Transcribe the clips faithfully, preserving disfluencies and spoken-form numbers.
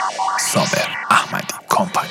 صابر احمدی کمپانی.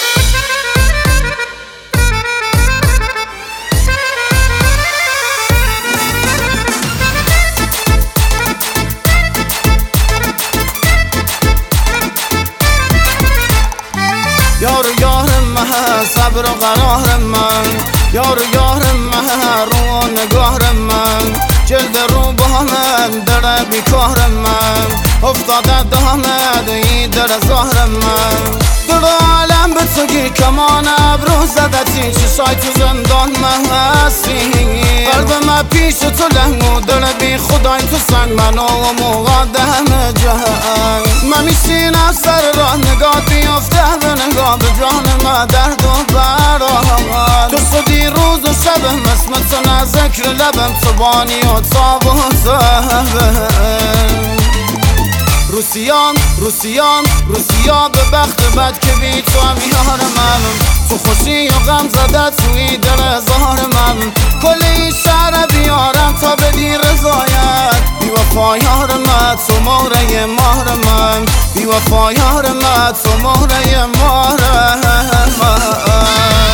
یار یار من صبر و قرار من، یار یار من رو نگاه من، جلد رو با من در بیکار من، افتاده دامد ای در زهر من. در عالم به تو گیر کمان ابرو زدتی، چشای تو زندان من هستی، قلب من پیش تو لنگو در بی خدای تو سنگ منو و مقدم جهنگ. من میشینم سر راه نگاه بیافته به نگاه به جان من درد و برام، تو خودی روز و شبم اسم تو نه ذکر لبم، تو بانی و تاب و زهبم. روسیان روسیان روسیا به بخت بد که بی تو هم یار من، تو خوشی و غم زده توی دل زهر من، کلی شهر بیارم تا بدی رضایت. بی وفا یار من تو مهره مهر من، بی وفا یار من تو مهره مهر من.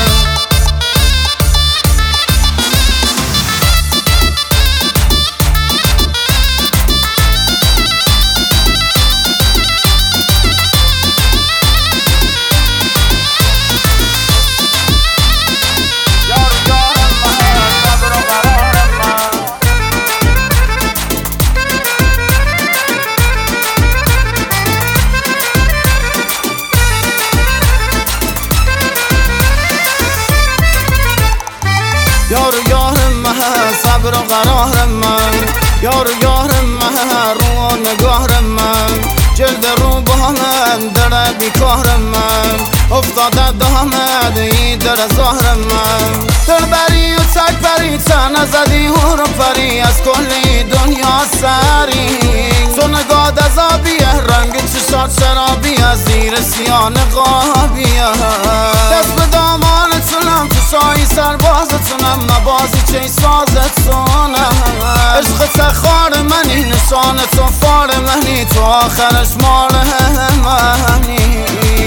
یار یار من صبر و قرار من، یار یار من رو نگاه من، جلد رو با من در بیکار من، افتاده دامد ای در زهر من. دل بری و تک بری تن زدی هر پری از کلی دنیا سری، تو نگاه دزابیه رنگ چشات شرابی از زیر سیان قابیه، دست به دامانتونم تو شایی سربازتونم، مبازی چه سازتونم، عشق تخار منی نشان تو فار منی، تو آخرش مال منی.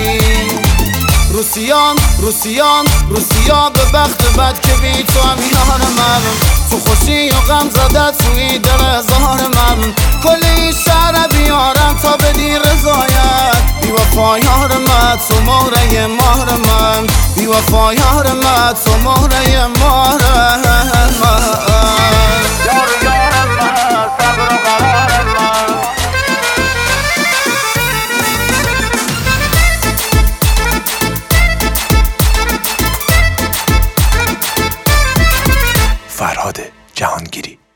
روسیان روسیان روسیا به بخت بد که بی تو هم یار من، تو خوشی و غم زده توی دل زهر من، کلی شهر بیارم تا بدی رضایت. بی وفا یار من تو مهره مهر من، بی وفا یار من تو مهره مهر من. یار یار من صبر و قرار من. فرهاد جهانگیری.